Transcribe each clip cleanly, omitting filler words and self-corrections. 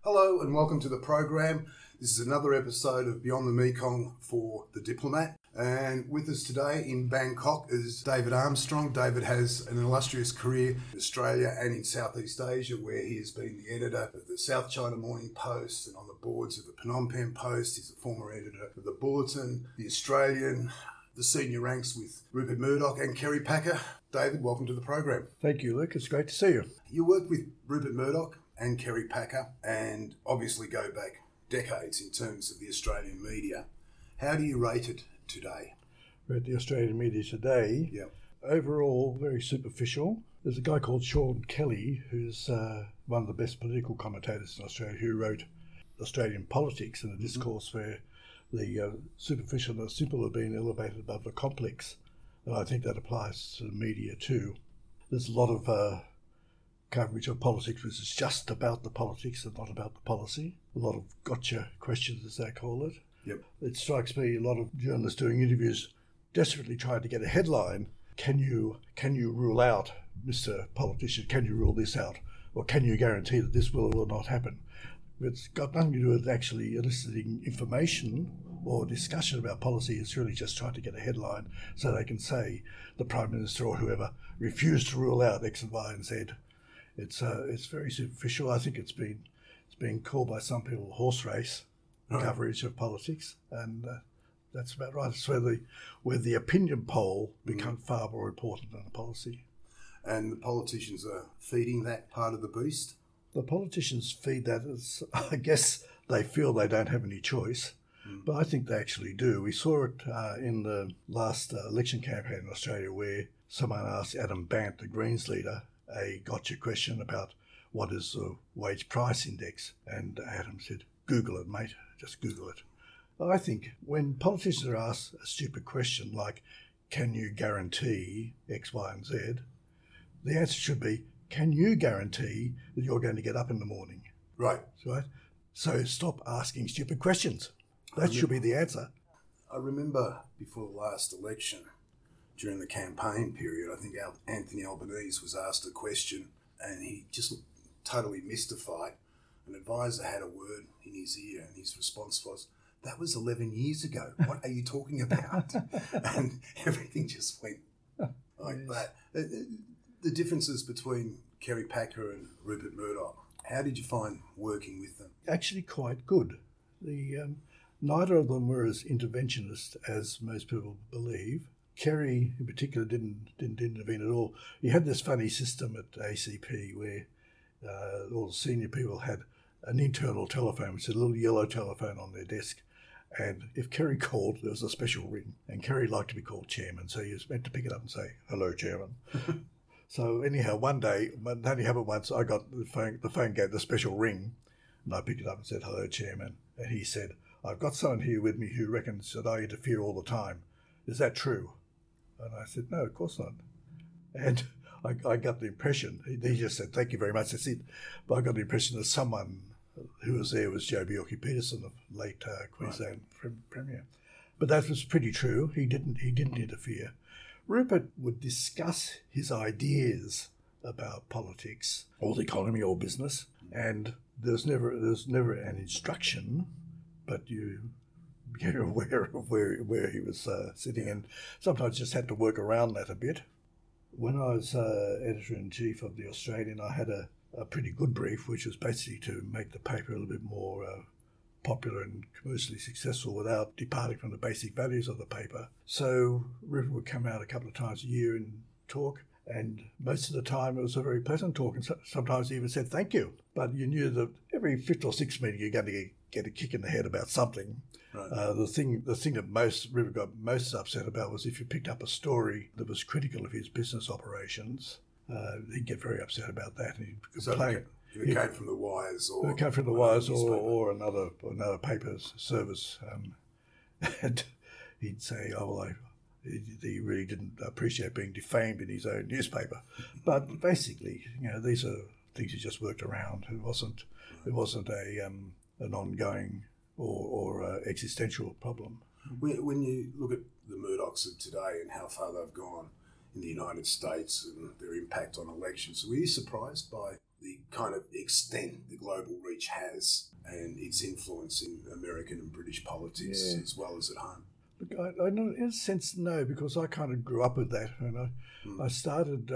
Hello and welcome to the program. This is another episode of Beyond the Mekong for The Diplomat. And with us today in Bangkok is David Armstrong. David has an illustrious career in Australia and in Southeast Asia, where he has been the editor of the South China Morning Post and on the boards of the Phnom Penh Post. He's a former editor of the Bulletin, the Australian, the senior ranks with Rupert Murdoch and Kerry Packer. David, welcome to the program. Thank you, Luke. It's great to see you. You worked with Rupert Murdoch and Kerry Packer and obviously go back decades in terms of the Australian media. How do you rate it today? Read the Australian media today. Yeah. Overall, very superficial. There's a guy called Sean Kelly, who's one of the best political commentators in Australia, who wrote Australian Politics in a discourse where the superficial and the simple have been elevated above the complex. And I think that applies to the media too. There's a lot of coverage of politics which is just about the politics and not about the policy. A lot of gotcha questions, as they call it. Yep. It strikes me a lot of journalists doing interviews desperately trying to get a headline. Can you rule out, Mr. Politician, can you rule this out? Or can you guarantee that this will or will not happen? It's got nothing to do with actually eliciting information or discussion about policy. It's really just trying to get a headline so they can say the Prime Minister or whoever refused to rule out X and Y and Z. It's very superficial. I think it's been called by some people horse race coverage of politics, and that's about right. It's where the opinion poll becomes far more important than the policy. And the politicians are feeding that part of the beast? The politicians feed that as, I guess, they feel they don't have any choice, but I think they actually do. We saw it in the last election campaign in Australia where someone asked Adam Bandt, the Greens leader, a gotcha question about what is the wage price index, and Adam said, Google it, mate, just Google it. I think when politicians are asked a stupid question like, can you guarantee X, Y and Z, the answer should be, can you guarantee that you're going to get up in the morning? Right. So stop asking stupid questions. That should be the answer. I remember before the last election, during the campaign period, I think Anthony Albanese was asked a question and he just looked totally mystified. An advisor had a word in his ear and his response was, that was 11 years ago. What are you talking about? And everything just went like that. The differences between Kerry Packer and Rupert Murdoch, how did you find working with them? Actually quite good. Neither of them were as interventionist as most people believe. Kerry, in particular, didn't intervene at all. He had this funny system at ACP where all the senior people had an internal telephone, which is a little yellow telephone on their desk. And if Kerry called, there was a special ring. And Kerry liked to be called chairman, so he was meant to pick it up and say, hello, chairman. So anyhow, one day, it only happened once, I got the phone gave the special ring, and I picked it up and said, hello, chairman. And he said, I've got someone here with me who reckons that I interfere all the time. Is that true? And I said, no, of course not. And I got the impression, he just said, thank you very much, that's it. But I got the impression that someone who was there was Joh Bjelke-Petersen, the late Queensland Premier. But that was pretty true. He didn't interfere. Rupert would discuss his ideas about politics or the economy or business, and there's never an instruction, but you're aware of where he was sitting, and sometimes just had to work around that a bit. When I was editor-in-chief of The Australian, I had a pretty good brief, which was basically to make the paper a little bit more popular and commercially successful without departing from the basic values of the paper. So Rupert would come out a couple of times a year and talk, and most of the time it was a very pleasant talk, and sometimes he even said thank you. But you knew that every fifth or sixth meeting you're going to get a kick in the head about something. Right. The thing that Rupert got most upset about was if you picked up a story that was critical of his business operations, he'd get very upset about that. And he'd complain. If it came from the Wires or... It came from the Wires or another paper's service. And he'd say, he really didn't appreciate being defamed in his own newspaper. But basically, these are things he just worked around. It wasn't an ongoing or existential problem. When you look at the Murdochs of today and how far they've gone in the United States and their impact on elections, were you surprised by the kind of extent the global reach has and its influence in American and British politics as well as at home? Look, I know, in a sense, no, because I kind of grew up with that. And I started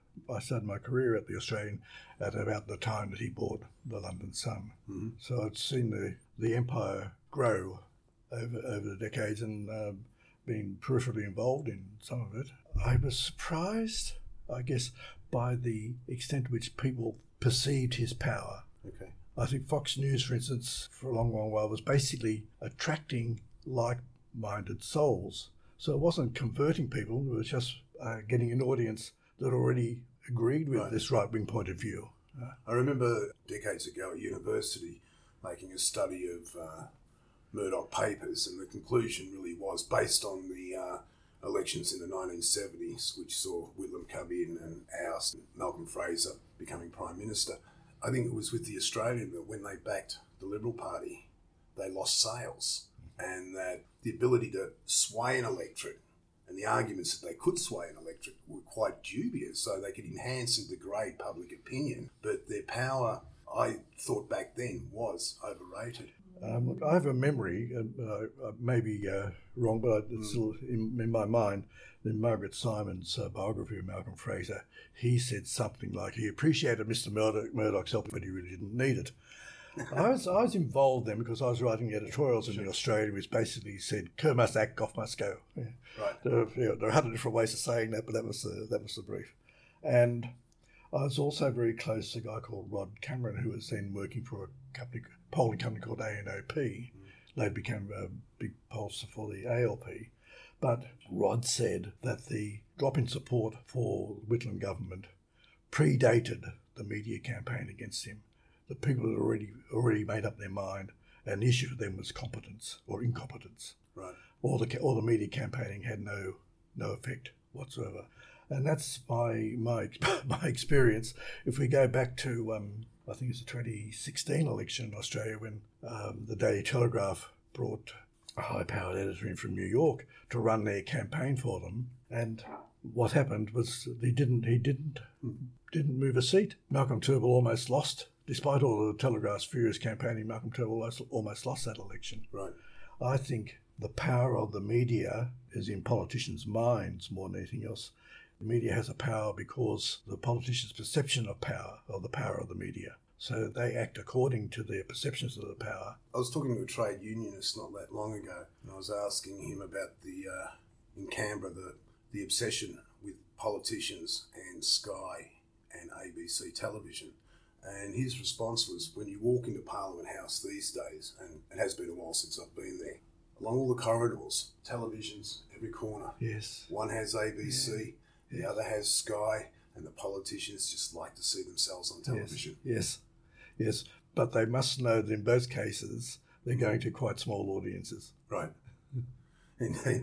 my career at the Australian at about the time that he bought the London Sun. Mm-hmm. So I'd seen the empire grow over the decades and been peripherally involved in some of it. I was surprised, I guess, by the extent to which people perceived his power. Okay. I think Fox News, for instance, for a long while was basically attracting like-minded souls. So it wasn't converting people, it was just getting an audience that already agreed with this right-wing point of view. I remember decades ago at university making a study of Murdoch papers, and the conclusion really was based on the elections in the 1970s, which saw Whitlam come in and oust Malcolm Fraser becoming Prime Minister. I think it was with the Australian that when they backed the Liberal Party, they lost sales, and that the ability to sway an electorate and the arguments that they could sway an electorate were quite dubious, so they could enhance and degrade public opinion, but their power, I thought back then, was overrated. Look, I have a memory, I may be wrong, but it's still in my mind, in Margaret Simon's biography of Malcolm Fraser, he said something like he appreciated Mr. Murdoch's help, but he really didn't need it. I was involved then because I was writing editorials in the Australian, which basically said, Kerr must act, Gough must go. Yeah. Right. There are 100 different ways of saying that, but that was the brief. And I was also very close to a guy called Rod Cameron, who was then working for a polling company called ANOP. Later became a big pollster for the ALP. But Rod said that the drop in support for the Whitlam government predated the media campaign against him. The people had already made up their mind, and the issue for them was competence or incompetence. Right. All the media campaigning had no effect whatsoever. And that's my experience. If we go back to, I think it's the 2016 election in Australia when the Daily Telegraph brought a high-powered editor in from New York to run their campaign for them, and what happened was he didn't move a seat. Malcolm Turnbull almost lost. Despite all the Telegraph's furious campaigning, Malcolm Turnbull almost lost that election. Right. I think the power of the media is in politicians' minds more than anything else. The media has a power because the politicians' perception of the power of the media. So they act according to their perceptions of the power. I was talking to a trade unionist not that long ago, and I was asking him about in Canberra, the obsession with politicians and Sky and ABC television. And his response was, when you walk into Parliament House these days, and it has been a while since I've been there, along all the corridors, televisions, every corner. Yes. One has ABC, the other has Sky, and the politicians just like to see themselves on television. Yes. But they must know that in both cases, they're going to quite small audiences. Right. Indeed.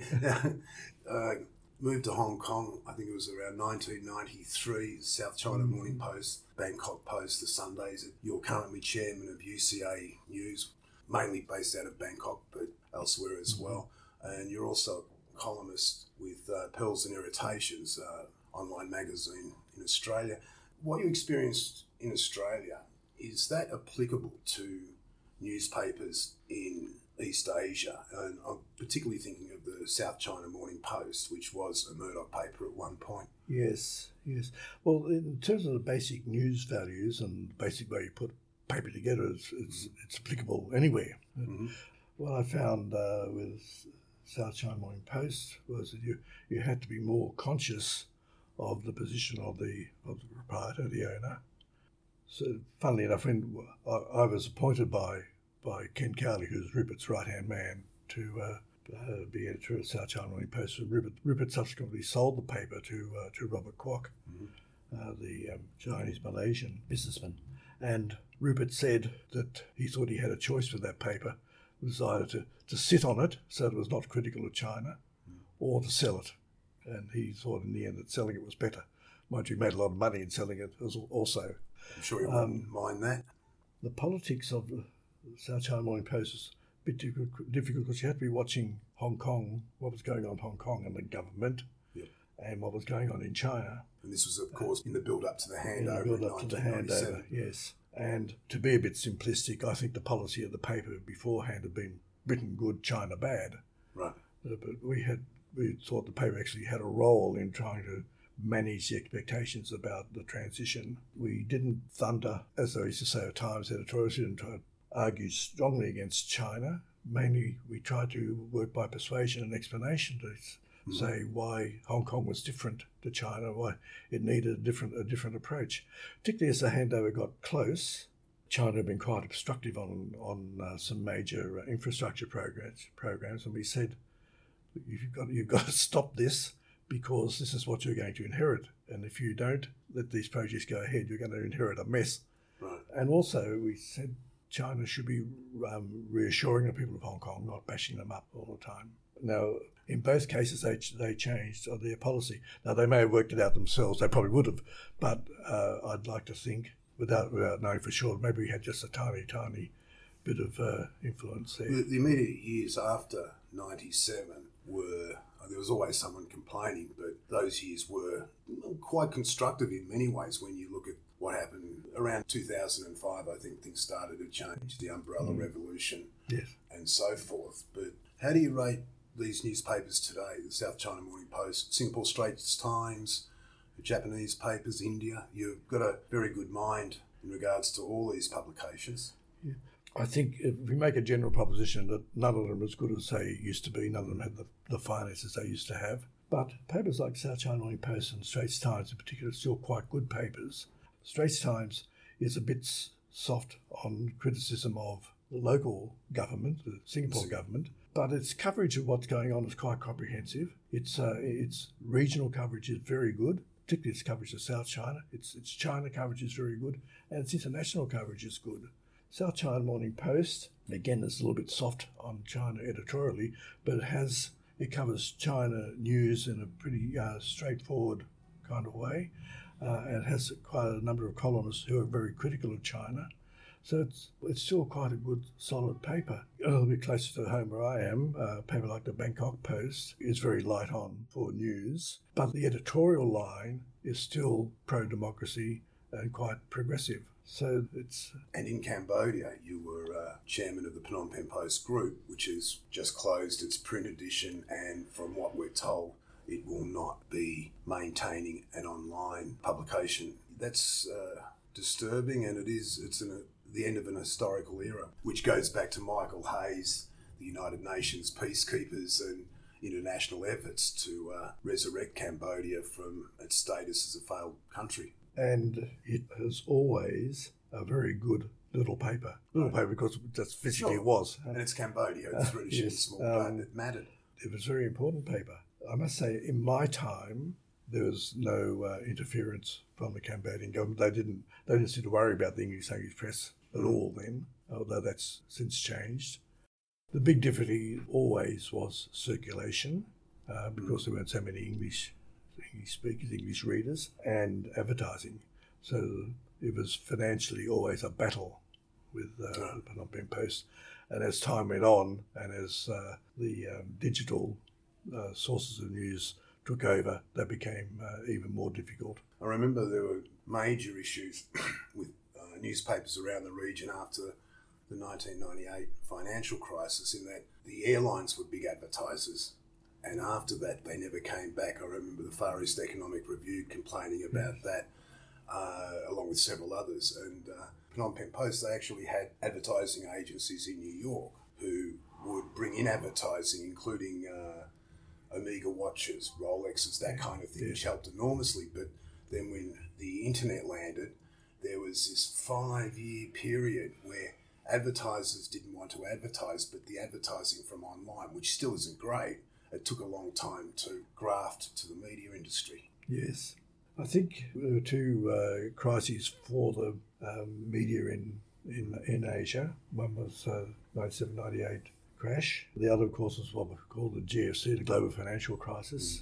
Moved to Hong Kong, I think it was around 1993, South China Morning Post, Bangkok Post, the Sundays. You're currently chairman of UCA News, mainly based out of Bangkok, but elsewhere as well. And you're also a columnist with Pearls and Irritations, online magazine in Australia. What you experienced in Australia, is that applicable to newspapers in East Asia? And I'm particularly thinking of the South China Morning Post, which was a Murdoch paper at one point. Yes. Well, in terms of the basic news values and the basic way you put paper together, it's applicable anywhere. Mm-hmm. What I found with South China Morning Post was that you had to be more conscious of the position of the proprietor, the owner. So, funnily enough, when I was appointed by Ken Cowley, who's Rupert's right-hand man, to be editor of South China Morning Post. Rupert subsequently sold the paper to Robert Kwok, the Chinese-Malaysian businessman. And Rupert said that he thought he had a choice with that paper. It was either to sit on it so that it was not critical of China, or to sell it. And he thought in the end that selling it was better. Mind you, he made a lot of money in selling it also. I'm sure you wouldn't mind that. The politics of the South China Morning Post is a bit difficult because you had to be watching Hong Kong, what was going on in Hong Kong and the government. Yep. and what was going on in China. And this was, of course, in the build-up to the handover In the build-up to the 1997. handover, yes. And to be a bit simplistic, I think the policy of the paper beforehand had been Britain good, China bad. Right. But we thought the paper actually had a role in trying to manage the expectations about the transition. We didn't thunder, as they used to say at times, editorials didn't try to argue strongly against China. Mainly, we tried to work by persuasion and explanation to say why Hong Kong was different to China, why it needed a different approach. Particularly as the handover got close, China had been quite obstructive on some major infrastructure programs, and we said, you've got to stop this because this is what you're going to inherit, and if you don't let these projects go ahead, you're going to inherit a mess. Right. And also, we said China should be reassuring the people of Hong Kong, not bashing them up all the time. Now, in both cases, they changed their policy. Now, they may have worked it out themselves. They probably would have. But I'd like to think, without knowing for sure, maybe we had just a tiny, tiny bit of influence there. The immediate years after 97 were, there was always someone complaining, but those years were quite constructive in many ways when you look at what happened around 2005. I think things started to change, the umbrella revolution, Yes. and so forth. But how do you rate these newspapers today, the South China Morning Post, Singapore Straits Times, the Japanese papers, India? You've got a very good mind in regards to all these publications. Yeah. I think if we make a general proposition that none of them are as good as they used to be, none of them had the finances they used to have, but papers like South China Morning Post and Straits Times in particular are still quite good papers. Straits Times is a bit soft on criticism of the local government, the Singapore government, but its coverage of what's going on is quite comprehensive. Its regional coverage is very good, particularly its coverage of South China. Its China coverage is very good, and its international coverage is good. South China Morning Post, again, is a little bit soft on China editorially, but it covers China news in a pretty straightforward kind of way. And has quite a number of columnists who are very critical of China. So it's still quite a good, solid paper. A little bit closer to home where I am, a paper like the Bangkok Post is very light on for news, but the editorial line is still pro-democracy and quite progressive. So it's... And in Cambodia, you were chairman of the Phnom Penh Post Group, which has just closed its print edition, and from what we're told, it will not be maintaining an online publication. That's disturbing, and it's the end of an historical era, which goes back to Michael Hayes, the United Nations peacekeepers, and international efforts to resurrect Cambodia from its status as a failed country. And it was always a very good little paper. Because that's physically it was. And it's Cambodia, it's British and small, but it mattered. It was a very important paper. I must say, in my time, there was no interference from the Cambodian government. They didn't seem to worry about the English language press at all then, although that's since changed. The big difficulty always was circulation, because there weren't so many English speakers, English readers, and advertising. So it was financially always a battle with the Phnom Penh Post. And as time went on, and as the digital sources of news took over, that became even more difficult. I remember there were major issues with newspapers around the region after the 1998 financial crisis, in that the airlines were big advertisers, and after that they never came back. I remember the Far East Economic Review complaining about that, along with several others. And Phnom Penh Post, they actually had advertising agencies in New York who would bring in advertising, including Omega watches, Rolexes, that kind of thing, which helped enormously. But then when the internet landed, there was this 5-year period where advertisers didn't want to advertise, but the advertising from online, which still isn't great, it took a long time to graft to the media industry. Yes. I think there were two crises for the media in Asia. One was 97-98 crash. The other, of course, was what we call the GFC, the Global Financial Crisis.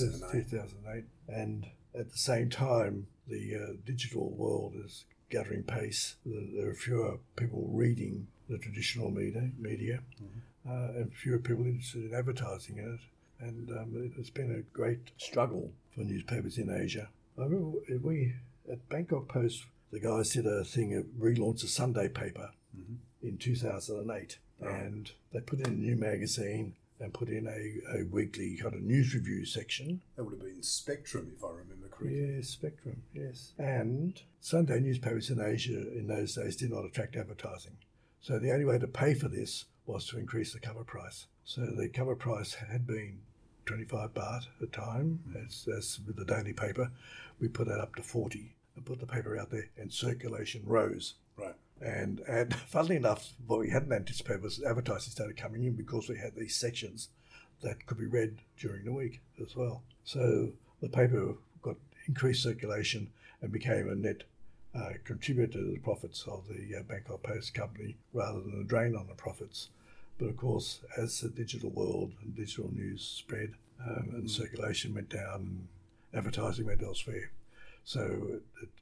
2008. And at the same time, the digital world is gathering pace. There are fewer people reading the traditional media, and fewer people interested in advertising in it. And it's been a great struggle for newspapers in Asia. I remember at Bangkok Post, the guys did a thing, relaunched a Sunday paper in 2008. And they put in a new magazine and put in a weekly kind of news review section. That would have been Spectrum, if I remember correctly. Yes, Spectrum, yes. And Sunday newspapers in Asia in those days did not attract advertising. So the only way to pay for this was to increase the cover price. So the cover price had been 25 baht at the time, as with the daily paper. We put that up to 40 and put the paper out there, and circulation rose. Right. And funnily enough, what we hadn't anticipated was advertising started coming in because we had these sections that could be read during the week as well. So the paper got increased circulation and became a net contributor to the profits of the Bangkok Post Company rather than a drain on the profits. But of course, as the digital world and digital news spread and circulation went down and advertising went elsewhere, so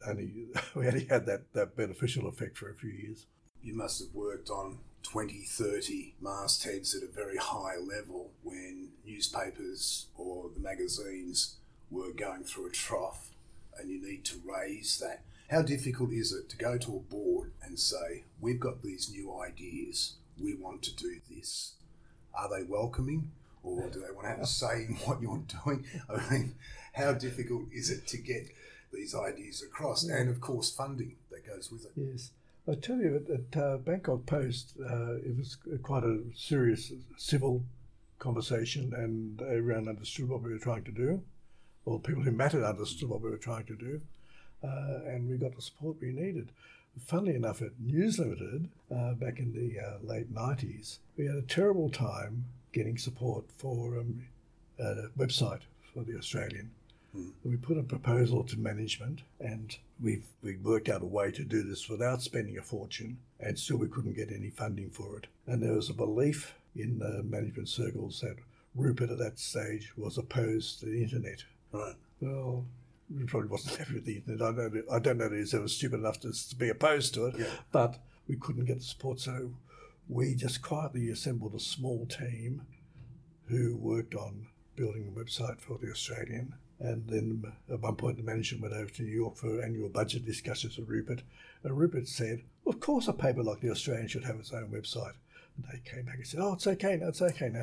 we only had that beneficial effect for a few years. You must have worked on 20, 30 mastheads at a very high level when newspapers or the magazines were going through a trough and you need to raise that. How difficult is it to go to a board and say, we've got these new ideas, we want to do this? Are they welcoming, or do they want to have a say in what you're doing? I mean, how difficult is it to get these ideas across? And of course funding that goes with it. Yes, I tell you, at Bangkok Post it was quite a serious civil conversation, and everyone understood what we were trying to do, or people who mattered understood what we were trying to do, and we got the support we needed. Funnily enough, at News Limited back in the late 90s, we had a terrible time getting support for a website for the Australian. We put a proposal to management, and we worked out a way to do this without spending a fortune, and still we couldn't get any funding for it. And there was a belief in the management circles that Rupert at that stage was opposed to the internet. Right. Well, he probably wasn't happy with the internet. I don't know that he was ever stupid enough to be opposed to it, but we couldn't get the support, so we just quietly assembled a small team who worked on building a website for the Australian. And then at one point the management went over to New York for annual budget discussions with Rupert. And Rupert said, well, of course a paper like the Australian should have its own website. And they came back and said, oh, it's okay now.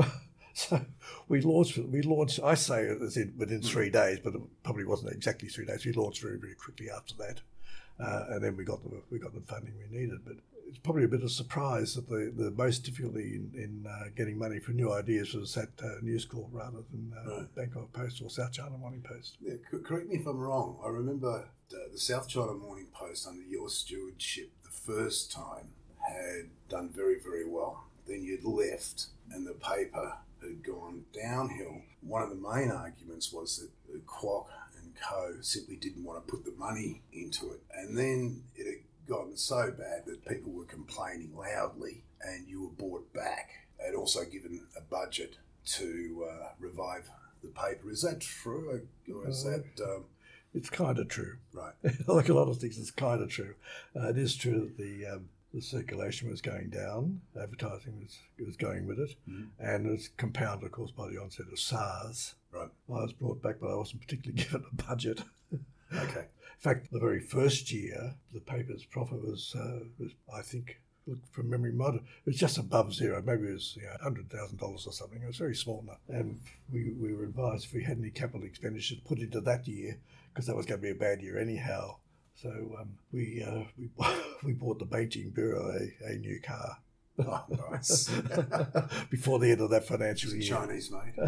So we launched, I say it was within 3 days, but it probably wasn't exactly 3 days. We launched very, very quickly after that. And then we got the funding we needed. But it's probably a bit of a surprise that the most difficulty in getting money for new ideas was at News Corp rather than Bangkok Post or South China Morning Post. Yeah, correct me if I'm wrong. I remember the South China Morning Post under your stewardship the first time had done very, very well. Then you'd left and the paper had gone downhill. One of the main arguments was that Kwok and Co. simply didn't want to put the money into it. And then it had gotten so bad that people were complaining loudly and you were brought back and also given a budget to revive the paper. Is that true, or is that... It's kind of true. Right. Like a lot of things, it's kind of true. It is true that the circulation was going down, advertising was going with it, and it was compounded, of course, by the onset of SARS. Right. I was brought back, but I wasn't particularly given a budget. Okay. In fact, the very first year, the paper's profit was I think, from memory, it was just above zero. Maybe it was $100,000 or something. It was very small now. And we were advised if we had any capital expenditure to put into that year, because that was going to be a bad year anyhow. So we bought the Beijing Bureau a new car. Oh, nice. Before the end of that financial year. Chinese made.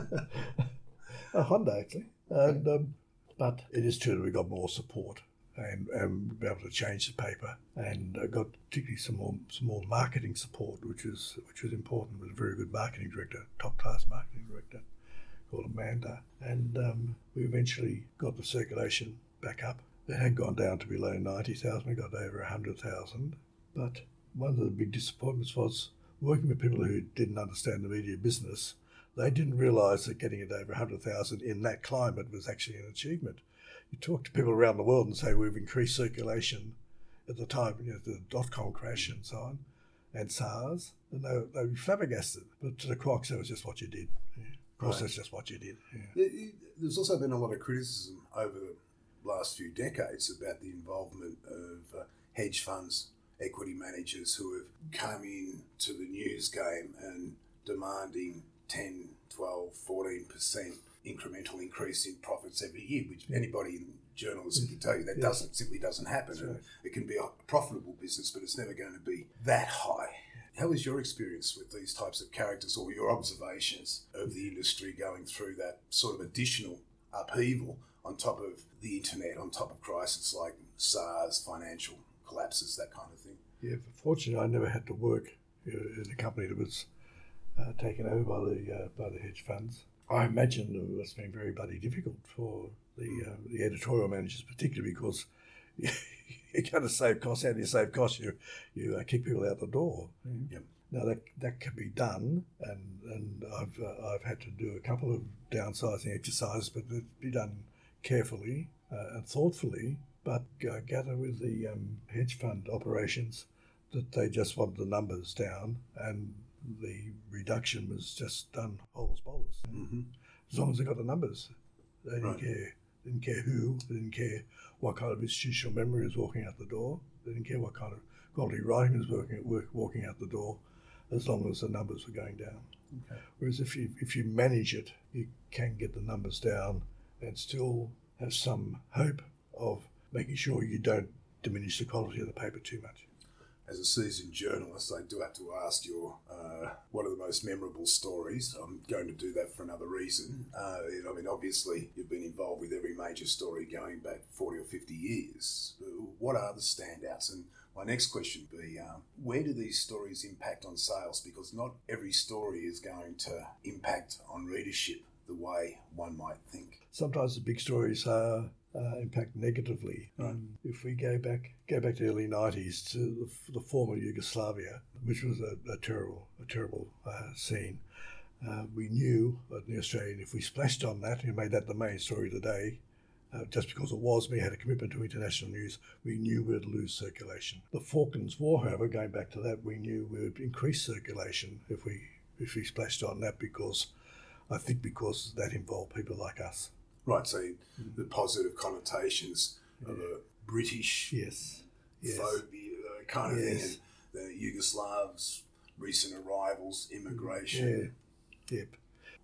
A Honda, actually. And but it is true that we got more support and we were able to change the paper, and got particularly some more marketing support, which was important, with a very good marketing director, top class marketing director called Amanda, and we eventually got the circulation back up. It had gone down to below 90,000. We got over 100,000. But one of the big disappointments was working with people who didn't understand the media business. They didn't realise that getting it over 100,000 in that climate was actually an achievement. You talk to people around the world and say, we've increased circulation at the time, the dot-com crash and so on, and SARS, and they were flabbergasted. But to the Quocks, that was just what you did. Yeah. course, Right. that's just what you did. Yeah. There's also been a lot of criticism over the last few decades about the involvement of hedge funds, equity managers who have come in to the news game and demanding 10, 12, 14% incremental increase in profits every year, which anybody in journalism can tell you that simply doesn't happen. That's right. It can be a profitable business, but it's never going to be that high. How is your experience with these types of characters, or your observations of the industry going through that sort of additional upheaval on top of the internet, on top of crises like SARS, financial collapses, that kind of thing? Yeah, fortunately, I never had to work in a company that was taken over by the hedge funds. I imagine it must have been very bloody difficult for the editorial managers, particularly because you're going to save costs. How do you save costs? You kick people out the door. Yep. Now that can be done, and I've had to do a couple of downsizing exercises, but it be done carefully and thoughtfully. But I gather with the hedge fund operations that they just want the numbers down, and the reduction was just done wholes bolus. Mm-hmm. As long as they got the numbers, they didn't Right. care. They didn't care who. They didn't care what kind of institutional memory was walking out the door. They didn't care what kind of quality writing was walking out the door, as long as the numbers were going down. Okay. Whereas if you manage it, you can get the numbers down and still have some hope of making sure you don't diminish the quality of the paper too much. As a seasoned journalist, I do have to ask your what are the most memorable stories? I'm going to do that for another reason. I mean, obviously, you've been involved with every major story going back 40 or 50 years. What are the standouts? And my next question would be, where do these stories impact on sales? Because not every story is going to impact on readership the way one might think. Sometimes the big stories impact negatively. Right. If we go back to the early 90s to the former Yugoslavia, which was a terrible scene, we knew at the Australian, if we splashed on that and made that the main story of the day, just because it was, we had a commitment to international news, we knew we'd lose circulation. The Falklands War, however, going back to that, we knew we would increase circulation if we splashed on that, because that involved people like us. Right, so the positive connotations of a British Yes. phobia kind of Yes. thing, and the Yugoslavs, recent arrivals, immigration. Yeah. Yep.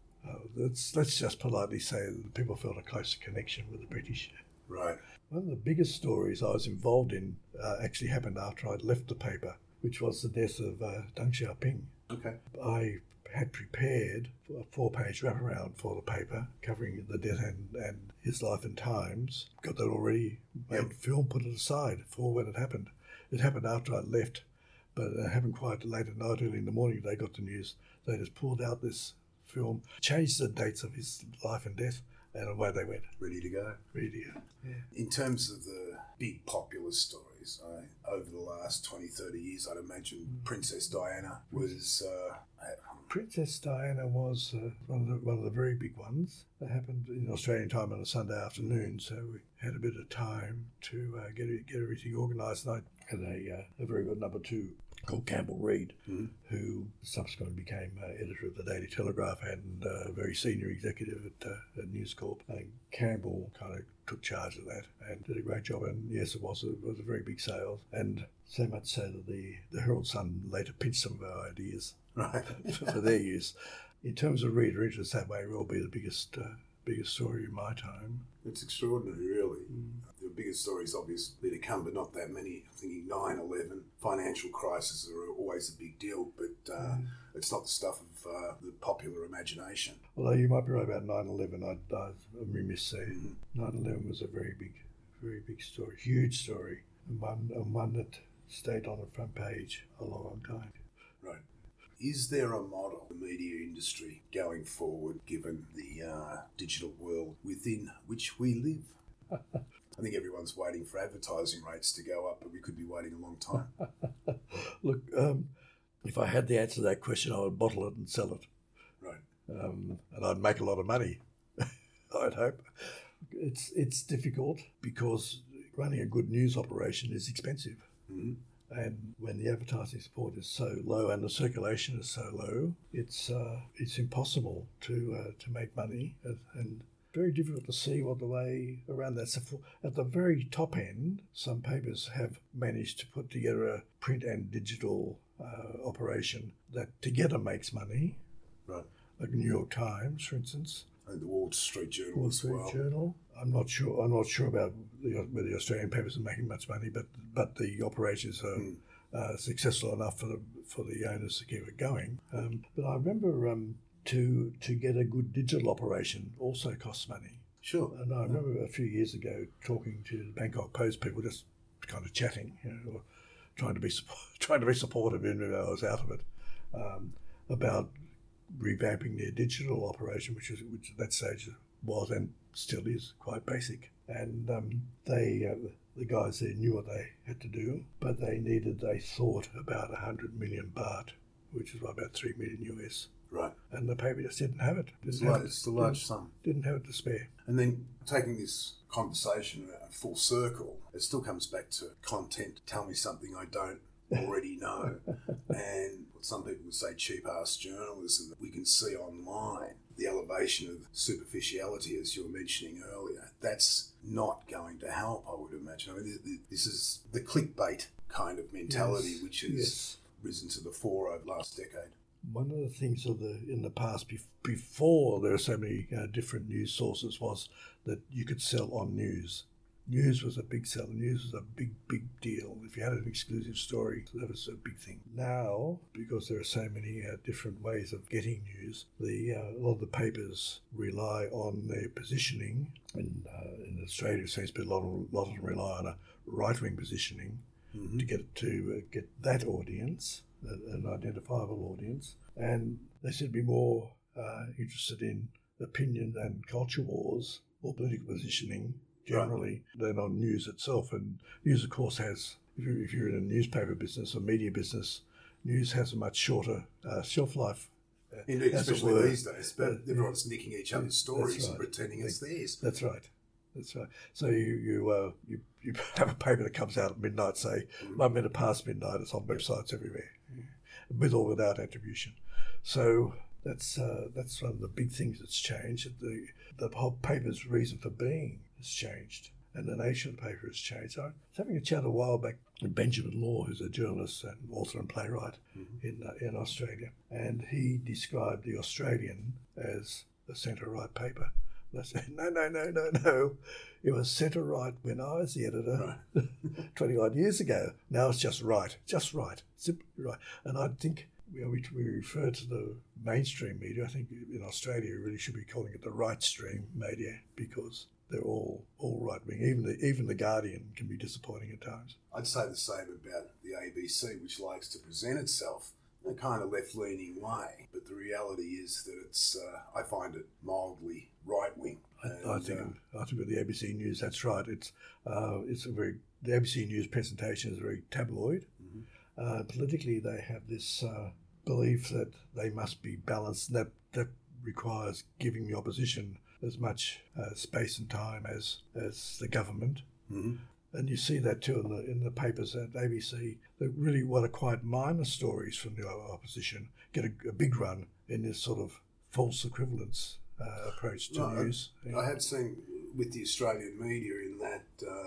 Let's just politely say that people felt a closer connection with the British. Right. One of the biggest stories I was involved in actually happened after I'd left the paper, which was the death of Deng Xiaoping. Okay. I had prepared a 4-page wraparound for the paper covering the death and his life and times. Got that already made film, put it aside for when it happened. It happened after I left, but it happened quite late at night, early in the morning. They got the news. They just pulled out this film, changed the dates of his life and death, and away they went. Ready to go. Really, yeah. In terms of the big popular stories, over the last 20, 30 years, I'd imagine Princess Diana was... Princess Diana was one of the very big ones. That happened in Australian time on a Sunday afternoon, so we had a bit of time to get everything organised. And I had a very good number 2 called Campbell Reid, who subsequently became editor of the Daily Telegraph and a very senior executive at News Corp. And Campbell kind of took charge of that and did a great job. And yes, it was a very big sale, and so much so that the Herald Sun later pinched some of our ideas. Right. for their use. In terms of reader interest, that may well be the biggest story in my time. It's extraordinary, really. The biggest stories obviously to come, but not that many. I'm thinking 9/11, financial crises are always a big deal, but it's not the stuff of the popular imagination. Although you might be right about 9/11, I'm remiss saying 9/11 was a very big story, huge story, and one that stayed on the front page a long time. Right. Is there a model in the media industry going forward, given the digital world within which we live? I think everyone's waiting for advertising rates to go up, but we could be waiting a long time. Look, if I had the answer to that question, I would bottle it and sell it. Right. And I'd make a lot of money, I'd hope. It's difficult because running a good news operation is expensive. Mm-hmm. And when the advertising support is so low and the circulation is so low, it's impossible to make money, and very difficult to see what the way around that. So at the very top end, some papers have managed to put together a print and digital operation that together makes money. Right. Like New York Times, for instance. And the Wall Street Journal as well. Journal. I'm not sure about whether the Australian papers are making much money, but the operations are successful enough for the owners to keep it going. But I remember to get a good digital operation also costs money. Sure. And I remember a few years ago talking to the Bangkok Post people, just kind of chatting, or trying to be supportive, even if I was out of it, about revamping their digital operation, which at that stage was and still is quite basic. And the guys there knew what they had to do, but they thought about 100 million baht, which is about 3 million US. Right. And the paper just didn't have it. It's a large sum. Didn't have it to spare. And then taking this conversation full circle, it still comes back to content. Tell me something I don't already know. And what some people would say cheap-ass journalism that we can see online, the elevation of superficiality, as you were mentioning earlier, that's not going to help, I would imagine. I mean, this is the clickbait kind of mentality, which has risen to the fore over the last decade. One of the things in the past, before there are so many different news sources, was that you could sell on news. News was a big seller. News was a big deal. If you had an exclusive story, that was a big thing. Now, because there are so many different ways of getting news, a lot of the papers rely on their positioning. In Australia, it seems to be a lot of them rely on a right-wing positioning to get that audience, an identifiable audience, and they seem to be more interested in opinion and culture wars or political positioning generally than on news itself. And news, of course, has, if you're in a newspaper business or media business, news has a much shorter shelf life. Indeed, especially these days. But everyone's nicking each other's stories and pretending it's theirs. That's right. So you have a paper that comes out at midnight, say 1 minute past midnight. It's on websites everywhere, with or without attribution. So that's one of the big things that's changed. The whole paper's reason for being has changed, and the nature of the paper has changed. I was having a chat a while back with Benjamin Law, who's a journalist and author and playwright in Australia, and he described The Australian as a centre-right paper. And I said, no. It was centre-right when I was the editor 20-odd years ago. Now it's just right, simply right. And I think we refer to the mainstream media. I think in Australia we really should be calling it the right stream media, because they're all right-wing. Even the Guardian can be disappointing at times. I'd say the same about the ABC, which likes to present itself in a kind of left-leaning way. But the reality is that it's, I find it mildly right-wing. I think with the ABC News, that's right. The ABC News presentation is very tabloid. Politically, they have this belief that they must be balanced. That requires giving the opposition as much space and time as the government. And you see that too in the papers at ABC. They really want to quite minor stories from the opposition get a big run in this sort of false equivalence approach to news. I have seen with the Australian media in that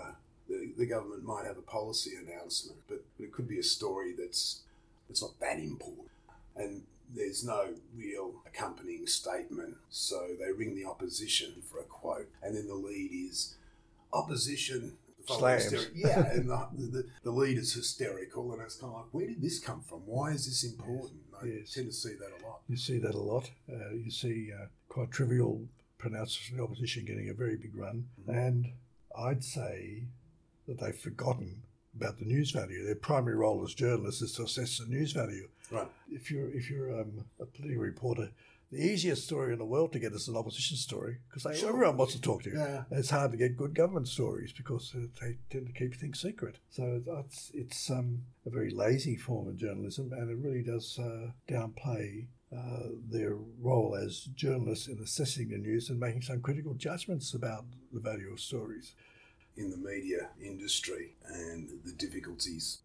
the government might have a policy announcement, but it could be a story that's not that important. And there's no real accompanying statement, so they ring the opposition for a quote, and then the lead is opposition slams. And the lead is hysterical, and it's kind of like, where did this come from? Why is this important? Yes. I tend to see that a lot. You see that a lot. You see quite trivial pronouncements from the opposition getting a very big run, and I'd say that they've forgotten about the news value. Their primary role as journalists is to assess the news value. Right. If you're a political reporter, the easiest story in the world to get is an opposition story, because everyone wants to talk to you. Yeah. And it's hard to get good government stories because they tend to keep things secret. So it's a very lazy form of journalism, and it really does downplay their role as journalists in assessing the news and making some critical judgments about the value of stories. In the media industry and the difficulties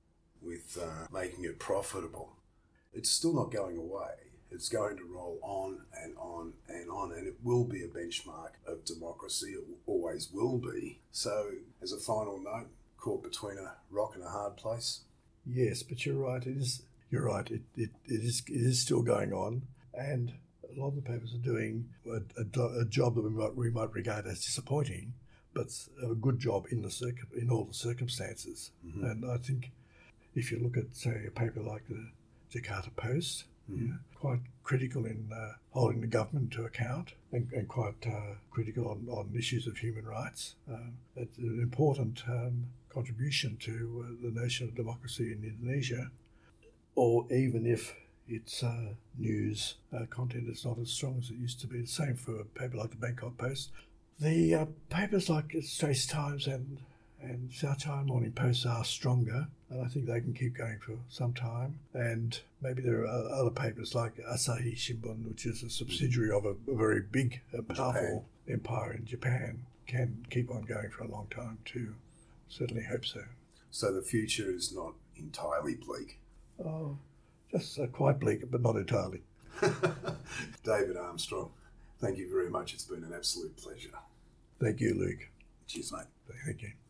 with making it profitable. It's still not going away. It's going to roll on and on and on, and it will be a benchmark of democracy. It always will be. So, as a final note, caught between a rock and a hard place. Yes, but you're right. You're right. It is still going on, and a lot of the papers are doing a job that we might regard as disappointing, but a good job in all the circumstances. Mm-hmm. And I think if you look at, say, a paper like the Jakarta Post, mm-hmm. Quite critical in holding the government to account, and quite critical on issues of human rights. It's an important contribution to the notion of democracy in Indonesia, or even if its news content is not as strong as it used to be. The same for a paper like the Bangkok Post. The papers like Straits Times and South China Morning Post are stronger, and I think they can keep going for some time. And maybe there are other papers like Asahi Shimbun, which is a subsidiary of a very big, powerful empire in Japan, can keep on going for a long time too. Certainly hope so. So the future is not entirely bleak? Oh, just quite bleak, but not entirely. David Armstrong, thank you very much. It's been an absolute pleasure. Thank you, Luke. Cheers, mate. Thank you.